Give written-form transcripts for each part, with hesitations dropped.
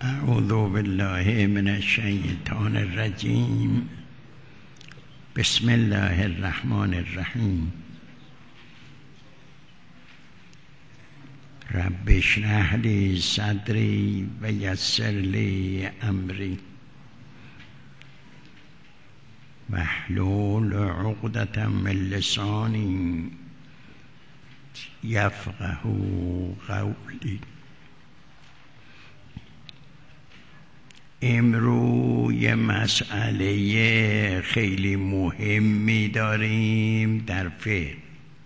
اعوذ بالله من الشیطان الرجیم. بسم الله الرحمن الرحیم. رب اشرح لی صدری و یسر لی امری واحلل عقدة من لسانی یفقهوا قولی. امروز یه مسئله خیلی مهمی داریم در فقه،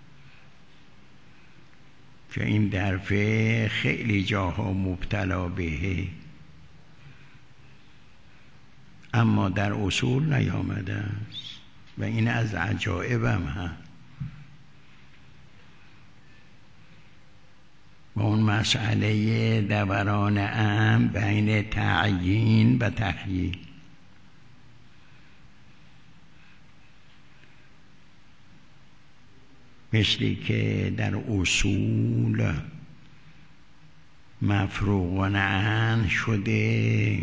که این در فقه خیلی جاها مبتلا بهه، اما در اصول نیامده است و این از عجایبم هست. و اون مسئله دوران امر بین تعیین و تخییر. مثلی که در اصول مفروغ عنه شده،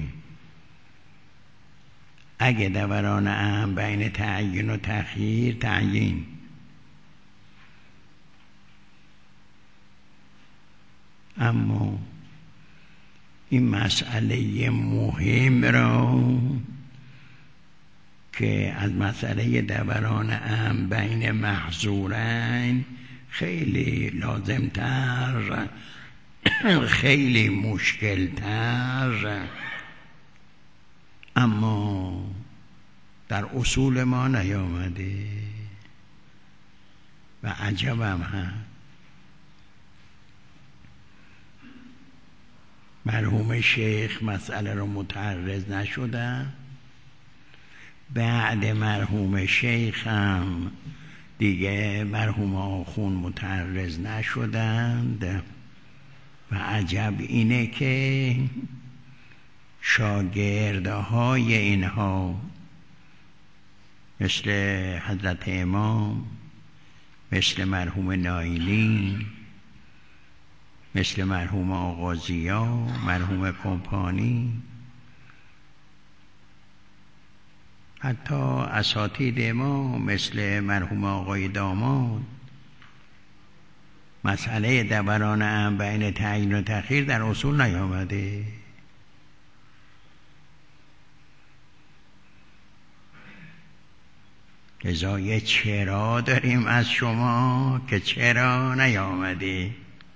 اگه دوران امر بین تعیین و تخییر، تعیین. اما این مسئله مهم را که از مسئله دوران امر بین محظورین خیلی لازمتر، خیلی مشکلتر، اما در اصول ما نیامده و عجبم هست. مرحوم شیخ مسئله رو متعرض نشدن، بعد مرحوم شیخ هم دیگه مرحوم آخون متعرض نشدند. و عجب اینه که شاگردهای اینها مثل حضرت امام، مثل مرحوم نایلی، مثل مرحوم آغازیا، مرحوم کمپانی، حتی اساتید ما مثل مرحوم آقای داماد، مسئله دوران امر بین تعیین و تخییر در اصول نیامده. لذا یه چرا داریم از شما که چرا نیامده.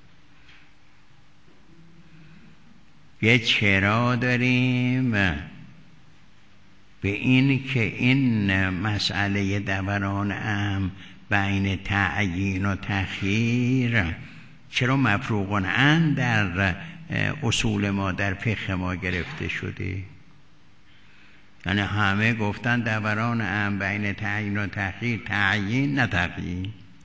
یه چرا داریم به این که این مسئله دوران امر بین تعیین و تخییر چرا مفروغ عنه در اصول ما، در فقه ما گرفته شده. یعنی همه گفتن دوران امر بین تعیین و تخییر، تعیین نه تخییر.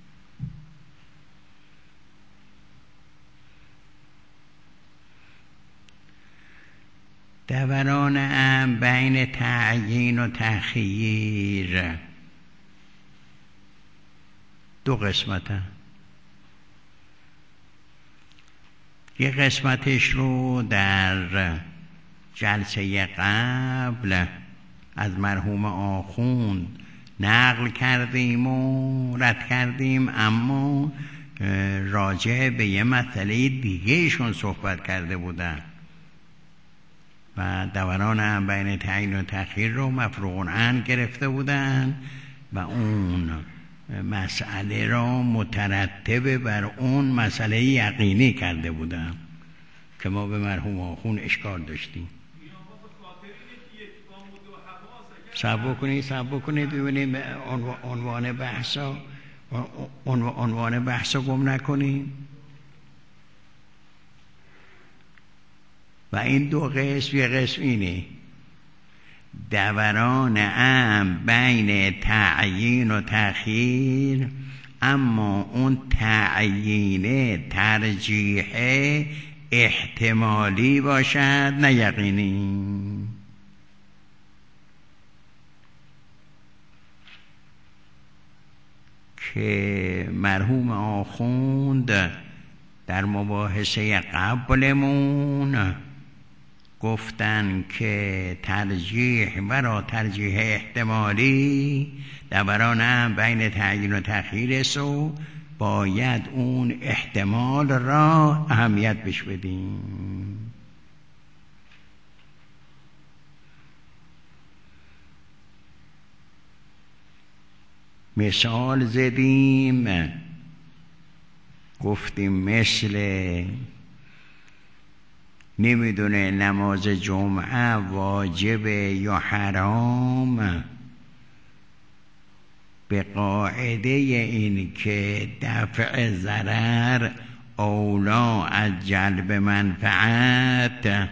دوران امر بین تعیین و تخییر دو قسمته. یه قسمتش رو در جلسه قبل از مرحوم آخوند نقل کردیم و رد کردیم، اما راجع به یه مسئله دیگه ایشون صحبت کرده بودن و دوران هم بین تعیین و تخییر رو مفروغ عنه گرفته بودن و اون مسئله را مترتب بر اون مسئله یقینی کرده بودن که ما به مرحوم آخون اشکال داشتیم. صبر بکنید ببینیم عنوان بحثا گم نکنیم. و این دو قسم، یه قسم اینه دوران امر بین تعیین و تخییر، اما اون تعیین ترجیح احتمالی باشد نه یقینی. که مرحوم آخوند در مباحثه قبلمون گفتن که ترجیح برای ترجیح احتمالی دوران هم بین تعیین و تأخیر سو باید اون احتمال را اهمیت بهش بدیم. مثال زدیم، گفتیم مثل نمیدونه نماز جمعه واجب یا حرام، به قاعده این که دفع ضرر اولا از جلب منفعت،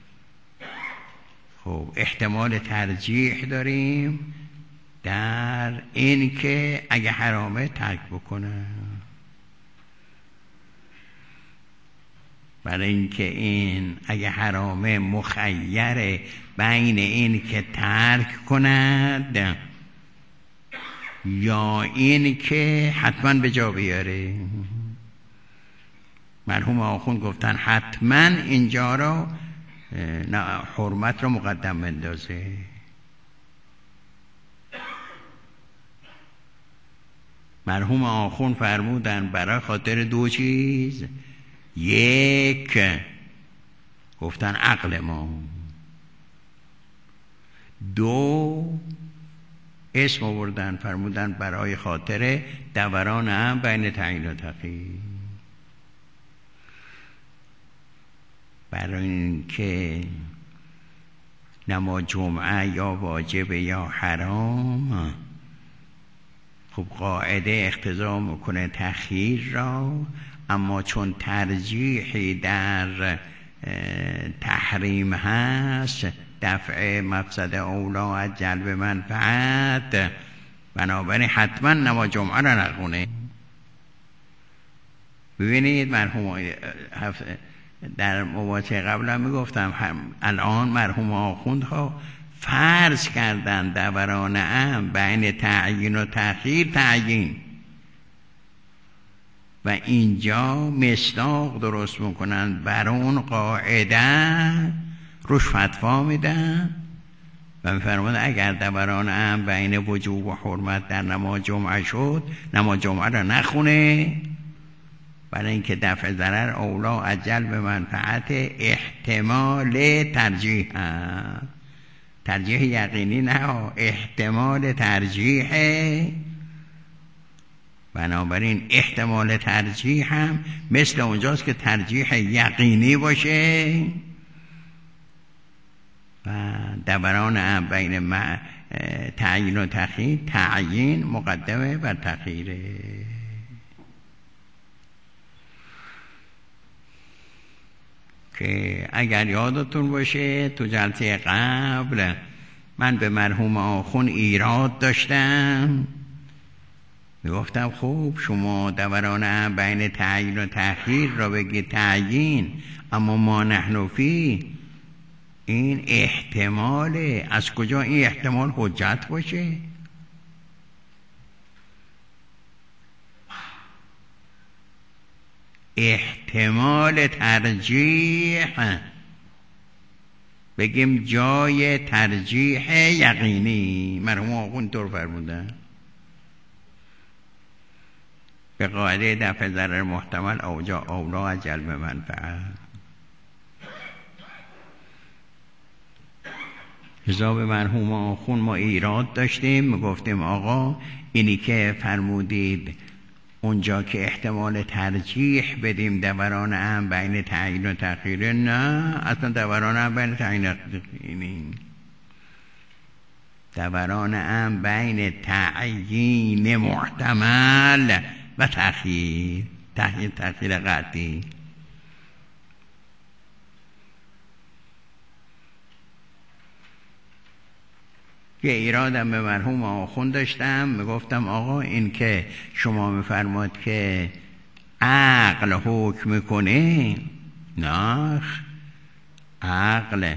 خب احتمال ترجیح داریم در این که اگه حرامه ترک بکنه، برای اینکه این اگه حرامه مخیره بین این که ترک کند یا این که حتما به جا بیاره. مرحوم آخوند گفتن حتما اینجا را حرمت را مقدم بندازه. مرحوم آخوند فرمودن برای خاطر دو چیز، یک گفتن عقل ما، دو اسم آوردن فرمودن برای خاطر دوران هم بین تعیین و تأخیر. برای اینکه نماز جمعه یا واجب یا حرام، خب قاعده اقتضا میکنه تأخیر را، اما چون ترجیحی در تحریم هست، دفع مفسد اولا از جلب منفعت، بنابراین حتما نماز جمعه را نخونه. ببینید مرحوم در مواضع قبل هم میگفتم، الان مرحوم آخوندها فرض کردن دوران هم بین تعیین و تأخیر تعیین، و اینجا مصداق درست میکنن بر اون قاعده، روش فتوا میدن و میفرمودن اگر دوران هم بین وجوب و حرمت در نماز جمعه شد، نماز جمعه را نخونه، برای اینکه دفع ضرر اولا از جلب منفعت احتمال ترجیح هم. ترجیح یقینی نه، احتمال ترجیح. بنابراین احتمال ترجیح هم مثل اونجاست که ترجیح یقینی باشه و دوران هم بین تعیین و تأخیر، تعیین مقدمه بر تأخیره. که اگر یادتون باشه تو جلسه قبل من به مرحوم آخوند ایراد داشتم، میگفتم خوب شما دوران هم بین تعیین و تأخیر را بگید تعیین، اما ما نحن فی این احتماله، از کجا این احتمال حجت باشه؟ احتمال ترجیح بگیم جای ترجیح یقینی. مرحوم آخوند طور فرمودن به قاعده دفع ضرر محتمل اولا از جلب منفعت. حساب مرحوم آخوند ما ایراد داشتیم، میگفتیم آقا اینی که فرمودید اونجا که احتمال ترجیح بدیم دوران هم بین تعیین و تأخیر، نه اصلا دوران هم بین تعیین و تأخیر، دوران هم بین تعیین محتمل و تأخیر، تأخیر قطعی. یه ایرادم به مرحوم آخوند داشتم، میگفتم آقا این که شما میفرماد که عقل حکم میکنه، نه عقل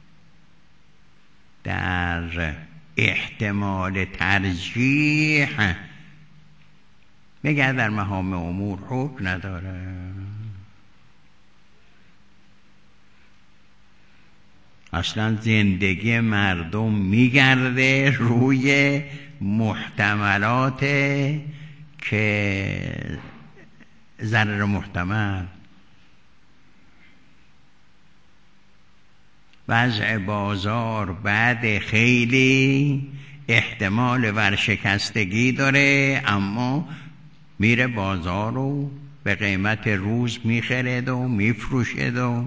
در احتمال ترجیح میگه در مهام امور حکم نداره. اصلا زندگی مردم میگرده روی محتملات که ضرر محتمل. وضع بازار بعد خیلی احتمال ورشکستگی داره، اما میره بازار رو به قیمت روز میخرد و میفروشد و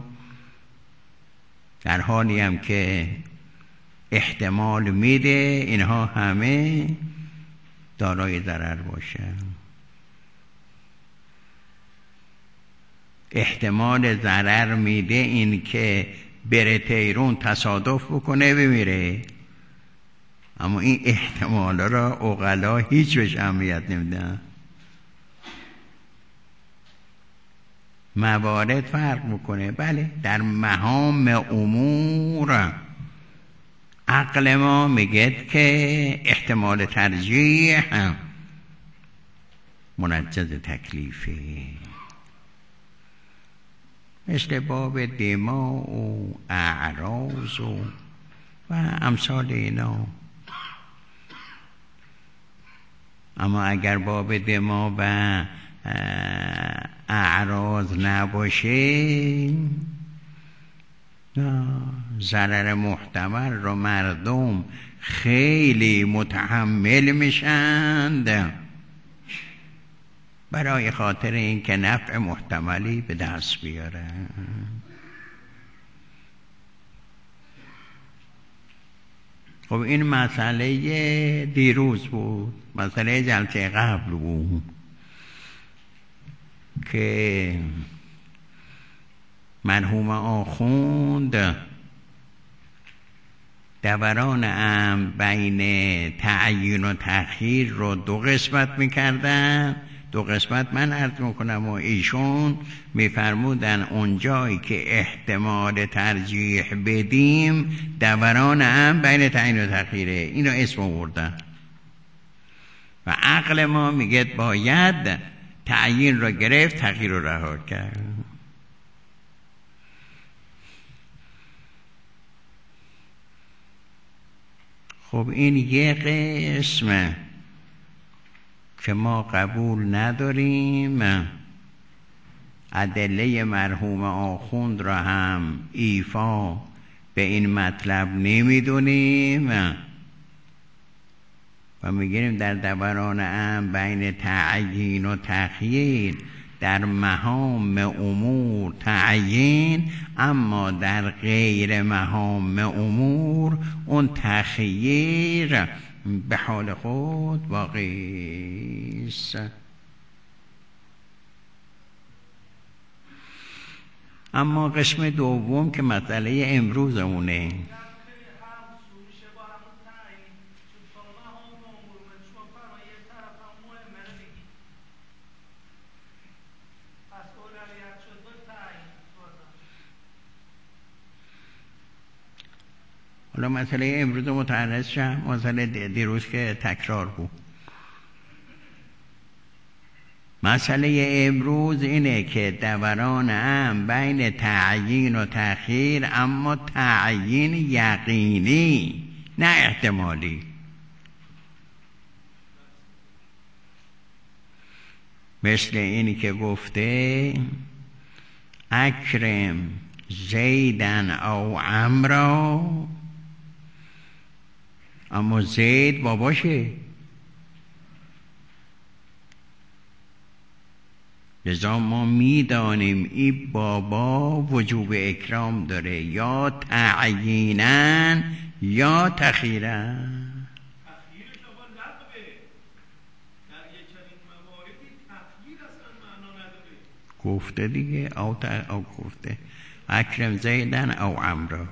در حالی هم که احتمال میده اینها همه دارای ضرر باشه. احتمال ضرر میده این که بره تهران تصادف بکنه بمیره، اما این احتمال را عقلا هیچ بهش اهمیت نمیدن. موارد فرق میکنه. بله در مهام امور عقل ما میگه که احتمال ترجیح منجز تکلیفه، مثل باب دماء و اعراض و امثال اینا. اما اگر باب دماء و اعراض نباشه، ضرر محتمل رو مردم خیلی متحمل میشند برای خاطر این که نفع محتملی به دست بیارن. خب این مسئله دیروز بود، مسئله جلسه قبل بود که مرحوم آخوند دوران امر بین تعیین و تأخیر رو دو قسمت میکردن. دو قسمت من عرض میکنم و ایشون میفرمودن اونجایی که احتمال ترجیح بدیم دوران امر بین تعیین و تأخیره، اینو اسم آوردن و عقل ما میگه باید تعیین رو گرفت، تغییر رو رها کرد. خب این یه قسمه که ما قبول نداریم، ادله مرحوم آخوند را هم ایفا به این مطلب نمیدونیم و میگیم در دوران امر بین تعیین و تخییر در مهام امور تعیین، اما در غیر مهام امور اون تخییر به حال خود باقی است. اما قسم دوم که مسئله امروزمونه، حالا مسئله امروز متعرض شم، مسئله دیروز که تکرار بود. مسئله امروز اینه که دوران امر بین تعیین و تأخیر، اما تعیین یقینی نه احتمالی. مثل اینی که گفته اکرم زیدن او عمرا، اما زید باباشه، لذا ما میدانیم این بابا وجوب اکرام داره، یا تعییناً یا تخییراً. گفته دیگه او گفته اکرم زیدن او عمرا.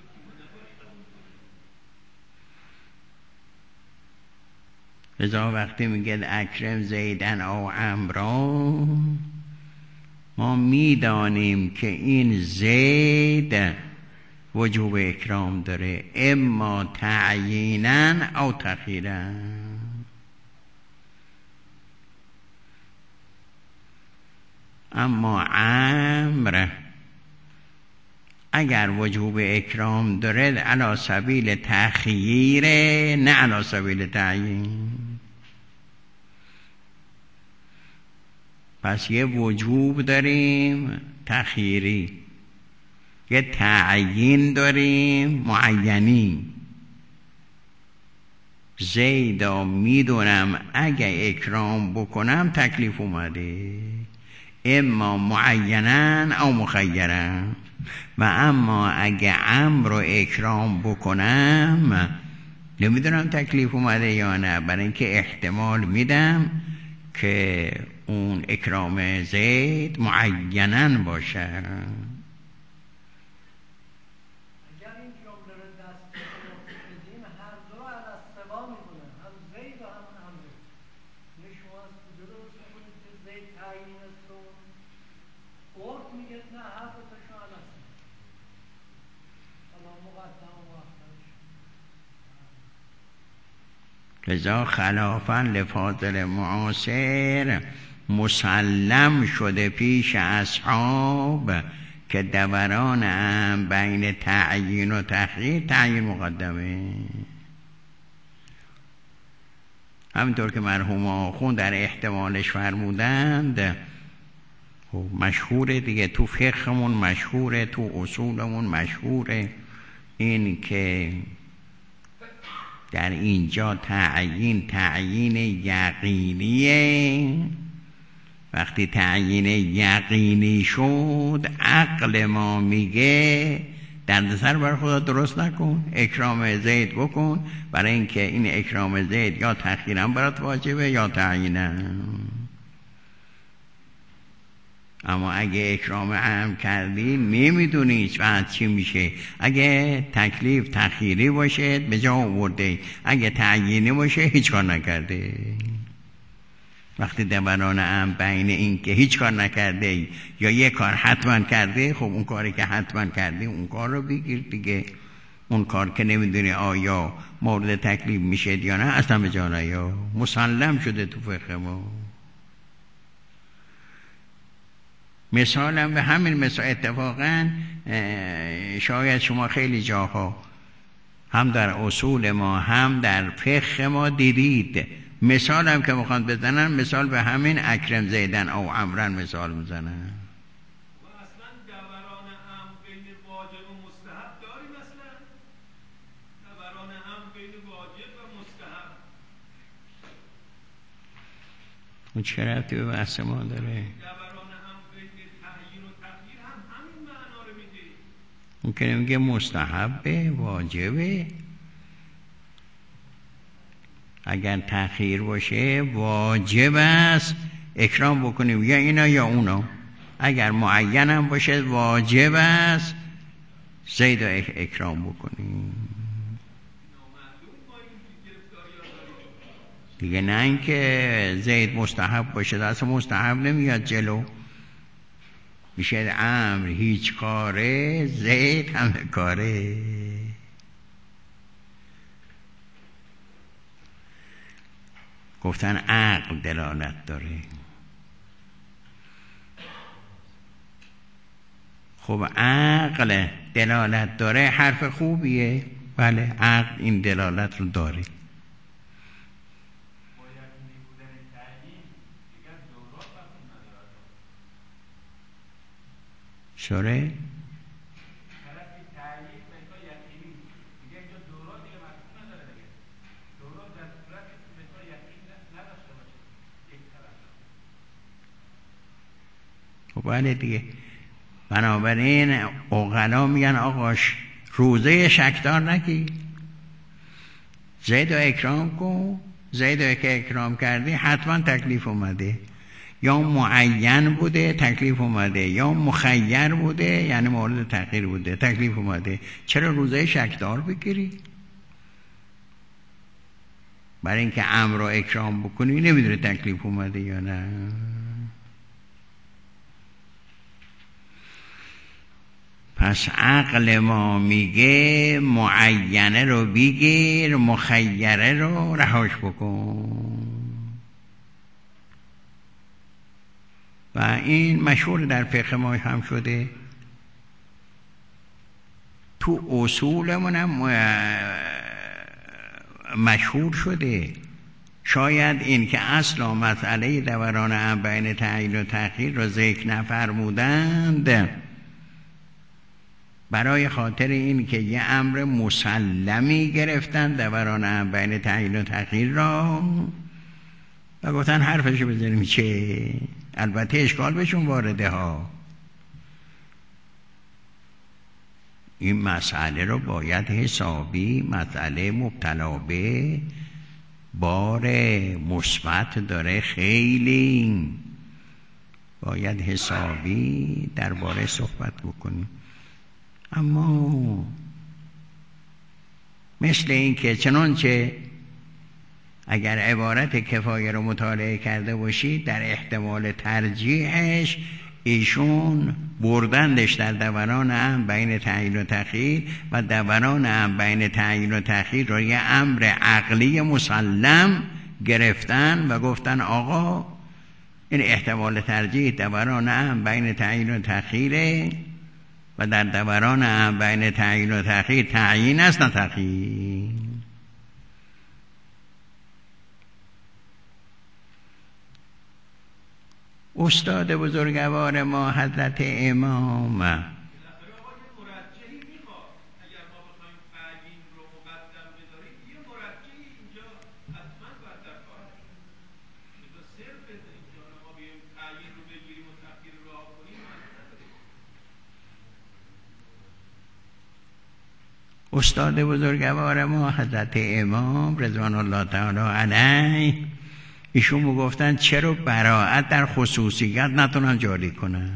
لذا وقتی میگه اکرم زیدن او عمرا، ما میدانیم که این زید وجوب اکرام داره، اما تعییناً او تخییراً. اما عمر اگر وجوب اکرام داره علی سبیل تخییر نه علی سبیل تعیین. پس یه وجوب داریم تخییری، یه تعیین داریم معینی. زیدا میدونم اگه اکرام بکنم تکلیف اومده، اما معینن او مخیرن. و اما اگه امر رو اکرام بکنم نمیدونم تکلیف اومده یا نه، برای اینکه احتمال میدم که اون اکرام زید معینن باشه. لذا خلافاً لفاضل معاصر مسلم شده پیش اصحاب که دوران هم بین تعیین و تخییر تعیین مقدمه. همینطور که مرحوم آخوند در احتمالش فرمودند، مشهوره دیگه، تو فقهمون مشهوره، تو اصولمون مشهوره، این که در اینجا تعیین یقینیه. وقتی تعیین یقینی شد عقل ما میگه دردسر بر خدا درست نکن، اکرام زید بکن، برای اینکه این اکرام زید یا تخییرا برات واجبه یا تعیینا. اما اگه اکرام عام کردی نمیدونی بعد چی میشه. اگه تکلیف تخییری باشه به جا آورده، اگه تعیینی باشه هیچ کار نکرده. وقتی دوران عام بین این که هیچ کار نکرده یا یک کار حتما کرده، خب اون کاری که حتما کرده اون کار رو بگیر دیگه. اون کار که نمیدونی آیا مورد تکلیف میشه یا نه اصلا به جا نیا، مسلم شده تو فقه ما. مثالم به همین مثال اتفاقا شاید شما خیلی جاها هم در اصول ما هم در فقه ما دیدید. مثالم که میخوان بزنن مثال به همین اکرم زیدن او عمرن مثال میزنن. و اصلا دوران هم بین واجب و مستحب داریم، اصلا دوران هم بین واجب و مستحب اون چه ربطی به بحث ما داره؟ ممکنه میگه مستحبه، واجبه. اگر تأخیر باشه واجب است اکرام بکنیم، یا اینا یا اونا. اگر معین هم باشه واجب است زید و اکرام بکنیم دیگه. نه اینکه زید مستحب باشه، اصلا مستحب نمیاد جلو، میشه امر هیچ کاره، زید همه کاره. گفتن عقل دلالت داره. خب عقل دلالت داره حرف خوبیه، بله عقل این دلالت رو داره. شوره؟ خب بله دیگه. بنابراین عقلا میگن آقاش روزه شکدار نگی، زید و اکرام کن. زید و که اکرام کردی حتما تکلیف اومده، یا معین بوده تکلیف اومده، یا مخیر بوده یعنی مورد تغییر بوده تکلیف اومده. چرا روزه شکدار بگیری؟ برای اینکه امر رو اکرام بکنی نمیدونه تکلیف اومده یا نه. پس عقل ما میگه معینه رو بگیر، مخیره رو رهاش بکن. و این مشهور در فقه ما هم شده. تو اصولمون هم مشهور شده. شاید این که اصلا مسئله دوران امر بین تعیین و تأخیر را ذکر نفرمودند برای خاطر این که یه امر مسلمی گرفتن دوران امر بین تعیین و تأخیر را و گفتن حرفشو بزنیم چه؟ البته اشکال بهشون وارده ها. این مسئله رو باید حسابی، مسئله مبتلا به بار مثبت داره، خیلی باید حسابی درباره صحبت بکنیم. اما مثل این که چنانچه اگر عبارت کفایه رو مطالعه کرده باشید در احتمال ترجیحش ایشون بردندش در دوران امر بین تعیین و تأخیر و دوران امر بین تعیین و تأخیر رو یه امر عقلی مسلم گرفتن و گفتن آقا این احتمال ترجیح دوران امر بین تعیین و تأخیره و در دوران امر بین تعیین و تأخیر تعیین است نه تأخیر. استاد بزرگوار ما حضرت امام استاد بزرگوار ما حضرت امام رضوان الله تعالی علیه ایشون گفتن چرا براءت در خصوصیت نتونن جاری کنن؟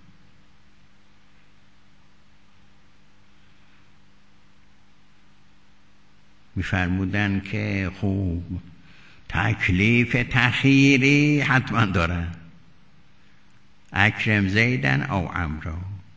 میفرمودن که خوب تکلیف تخییری حتما دارن، اکرم زیدن او عمرو،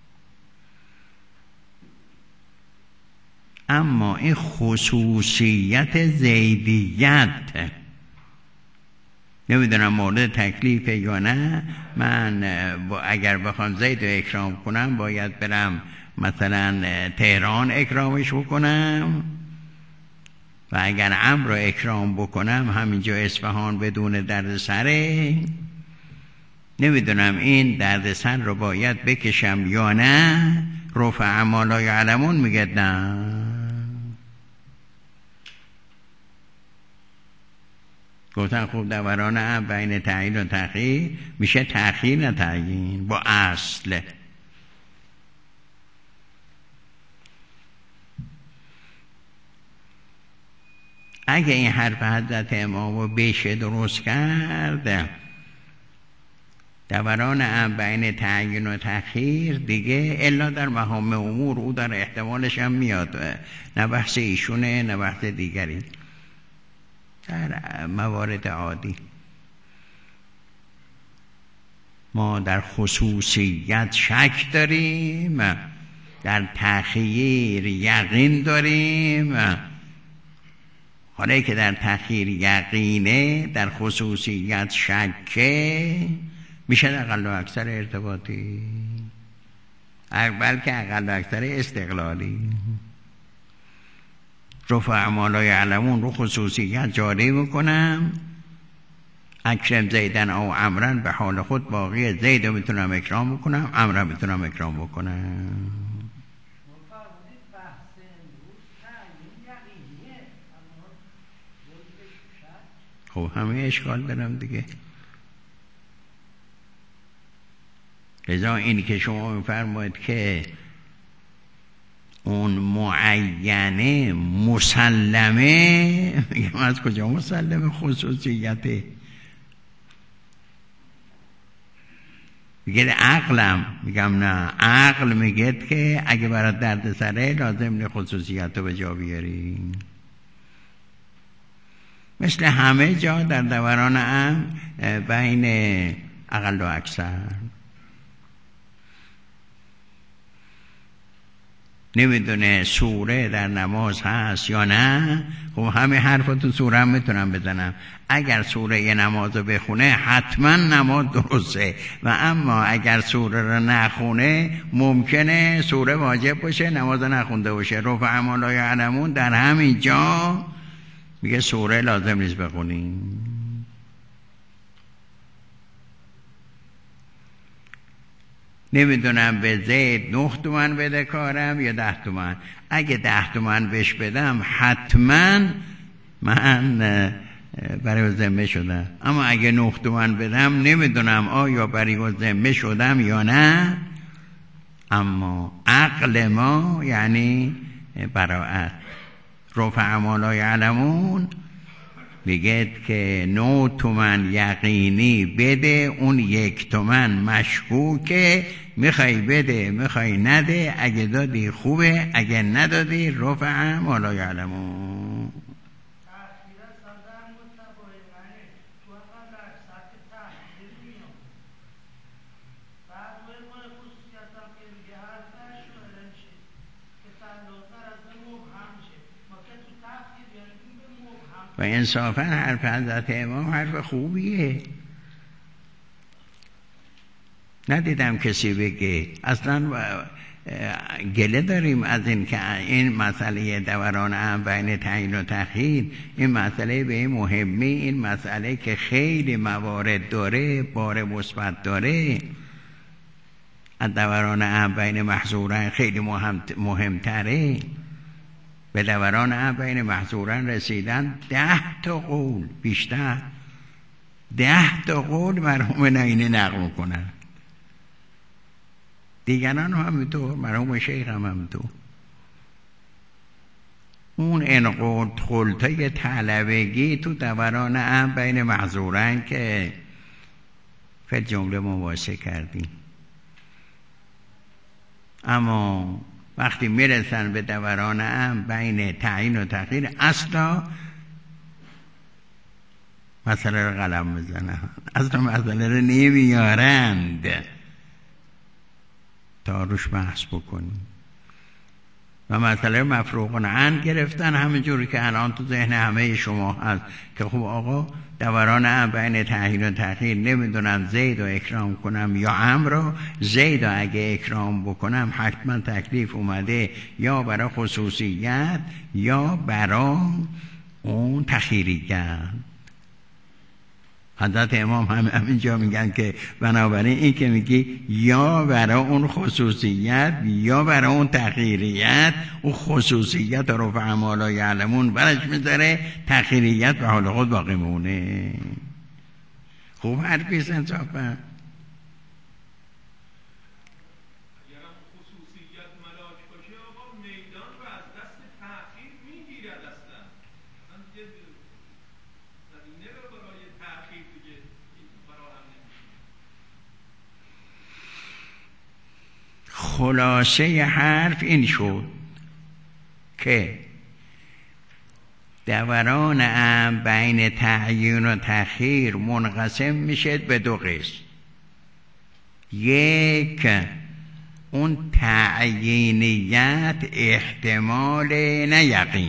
اما این خصوصیت زیدیت نمیدونم مورد تکلیفه یا نه. من اگر بخوام زید رو اکرام کنم باید برم مثلا تهران اکرامش بکنم و اگر عمرو رو اکرام بکنم همینجا اصفهان بدون دردسره. نمیدونم این دردسر رو باید بکشم یا نه. رفع ما لا یعلمون میگه نه. گفتن خوب دوران امر بین تعیین و تأخیر میشه تأخیر نه تعیین با اصل. اگه این حرف حضرت امام رو بشه درست کرد دوران امر بین تعیین و تأخیر دیگه الا در مهام امور او در احتمالش هم میاد، نه بحث ایشونه نه بحث دیگری. در موارد عادی ما در خصوصیت شک داریم، در تأخیر یقین داریم. حالا که در تأخیر یقینه در خصوصیت شکه میشه اقل و اکثر ارتباطی، بلکه اقل و اکثر استقلالی. رفع ما لا یعلمون رو خصوصیت جاری میکنم، اکرم زیدن او عمرن به حال خود باقی، زید رو میتونم اکرام بکنم، عمرن میتونم اکرام بکنم. خب همه اشکال دارم دیگه. لذا این که شما میفرمایید که اون معینه مسلمه، میگم از کجا مسلمه؟ خصوصیته. میگه عقلم، میگم نه، عقل میگه که اگه برات درد سره لازم نه خصوصیت رو به جا بیاری. مثل همه جا در دوران امر بین اقل و اکثر. نمیدونه سوره در نماز هست یا نه. خب همه حرف تو سوره هم میتونم بزنم. اگر سوره یه نماز رو بخونه حتما نماز درسته، و اما اگر سوره رو نخونه ممکنه سوره واجب باشه نماز نخونده باشه. رفع ما لا یعلمون در همین جا میگه سوره لازم نیست بخونیم. نمیدونم به زید 9 تومن بده کارم یا 10 تومن. اگه 10 تومن بهش بدم حتما من برای ذمه شدم، اما اگه 9 تومن بدم نمیدونم آیا برای ذمه شدم یا نه. اما عقل ما یعنی براءت. رفع ما لا یعلمون میگه که 9 تومن یقینی بده، اون 1 تومن مشکوکه، میخوای بده میخوای نده، اگه دادی خوبه، اگه ندادی رفع ما لا یعلمون. و انصافا حرف حضرت امام حرف خوبیه. ندیدم کسی بگه. اصلا گله داریم از این که این مسئله دوران هم بین تعیین و تأخیر، این مسئله به این مهمی، این مسئله که خیلی موارد داره، بار مثبت داره، از دوران هم بین محظورن خیلی مهمتره. به دوران هم بین محظورن رسیدن 10 تا قول، بیشتر 10 تا قول مرحوم نعینی نقل کنن، دیگران هم همینطور، مرحوم شیخ هم همینطور. اون انقدر خلطه طلبگی تو دوران هم بین محظورن که فی جمله مباحثه کردیم. اما وقتی میرسن به دوران هم بین تعیین و تأخیر اصلا مسئله رو قلم بزنن، اصلا مسئله رو نمیارند تا روش بحث بکنیم. و مسئله مفروغ عن گرفتن، همینجوری که الان تو ذهن همه شما هست که خب آقا دوران هم بین تعیین و تأخیر نمیدونم زید رو اکرام کنم یا عمرو رو. زید رو اگه اکرام بکنم حتما تکلیف اومده یا برای خصوصیت یا برای اون تأخیریت. حضرت امام همینجا میگن که بنابراین این که میگی یا برای اون خصوصیت یا برای اون تأخیریت، اون خصوصیت رو رفع ما لا یعلمون برش میذاره، تأخیریت به حال خود باقی مونه. خوب حرفیست انصافا. خلاصه حرف این شد که دوران هم بین تعیین و تأخیر منقسم میشه به 2 قسم. یک، اون تعیینیت احتمال نه یقین،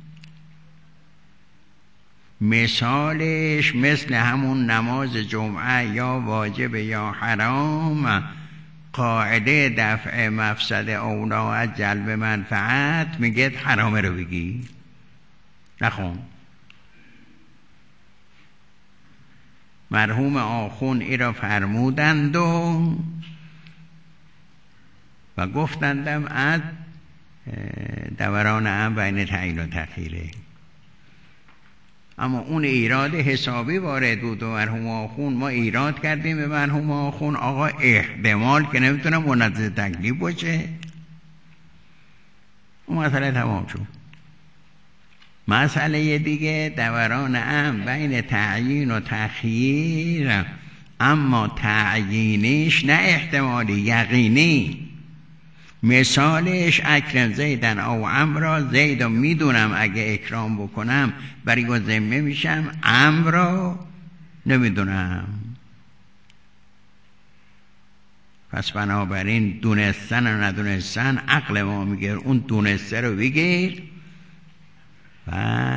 مثالش مثل همون نماز جمعه یا واجب یا حرام، قاعده دفع مفسد اولا از جلب منفعت میگه حرامه رو بگی نخون. مرحوم آخون ای را فرمودند و گفتندم از دوران هم بین تعیین و تأخیره. اما اون ایراد حسابی وارد بود و مرحوم آخون ما ایراد کردیم به مرحوم آخون آقا احتمال که نمیتونم منزل تکلیف باشه. اون مسئله تمام شد. مسئله دیگه دوران هم بین تعیین و تأخیر، اما تعیینیش نه احتمالی، یقینی. مثالش اکرم زیدن او عمرو، زید رو میدونم اگه اکرام بکنم برای او ذمه میشم، عمرو رو نمیدونم. پس بنابراین دونستن و ندونستن عقل ما میگه اون دونسته رو بگیر و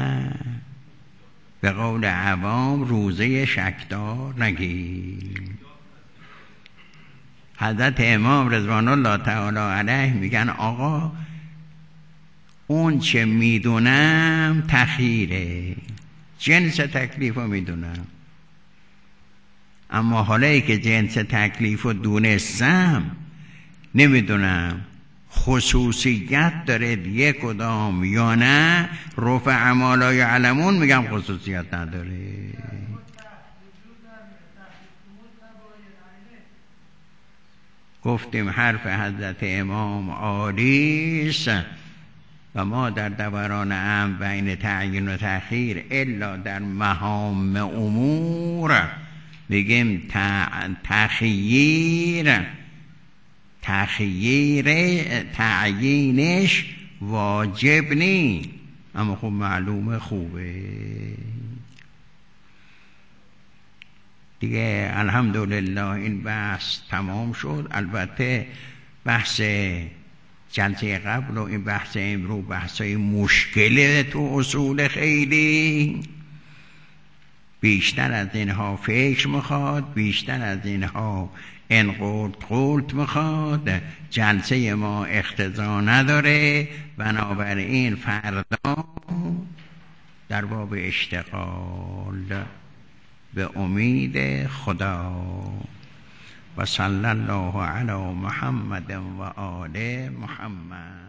به قول عوام روزه شکدار نگیر. حضرت امام رضوان الله تعالی علیه میگن آقا اون چه میدونم تخییره، جنس تکلیف رو میدونم، اما حالا که جنس تکلیف رو دونستم نمیدونم خصوصیت داره دیگه کدام یا نه، رفع ما لا یعلمون میگم خصوصیت نداره. گفتیم حرف حضرت امام عالیست و ما در دوران امر بین تعیین و تأخیر الا در مهام امور بگیم تعیینش واجب نی، اما خب معلومه خوبه دیگه. الحمدلله این بحث تمام شد. البته بحث جلسه قبل و این بحث امروز بحثای مشکله تو اصول، خیلی بیشتر از اینها فکر میخواد، بیشتر از اینها انقلت قلت میخواد. جلسه ما اقتضا نداره، بنابراین فردا در باب اشتغال به امید خدا. و صلی الله علی محمد و آل محمد.